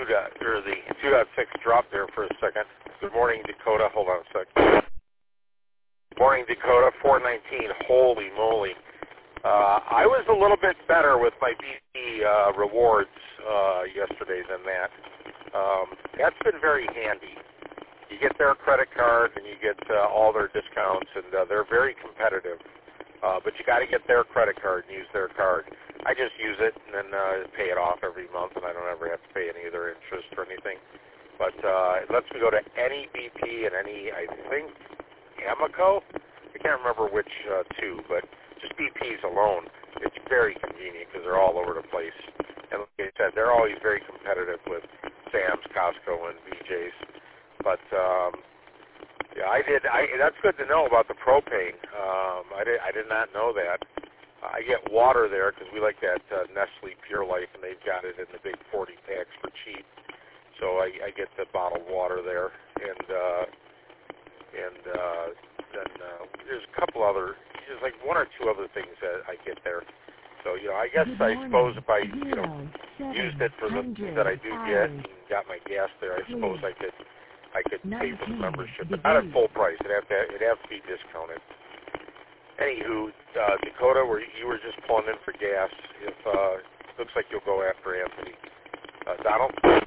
the 2.6 dropped there for a second. Good morning, Dakota. Hold on a sec. Morning, Dakota. 419. Holy moly. I was a little bit better with my BP rewards yesterday than that. That's been very handy. You get their credit card and you get all their discounts, and they're very competitive. But you got to get their credit card and use their card. I just use it and then pay it off every month, and I don't ever have to pay any of their interest or anything. But it lets me go to any BP and any, I think, Amoco. I can't remember which two, but just BPs alone, it's very convenient because they're all over the place. And like I said, they're always very competitive with Sam's, Costco, and BJ's. But yeah, that's good to know about the propane. I did not know that. I get water there because we like that Nestle Pure Life, and they've got it in the big 40 packs for cheap. So I get the bottled water there, and then there's a couple other, there's like one or two other things that I get there. So I guess I suppose if I used it for the things that I do get and got my gas there, I suppose I could pay for the membership, but not at full price. It'd have to be discounted. Anywho, Dakota, where you were just pulling in for gas, if looks like you'll go after Anthony. Donald?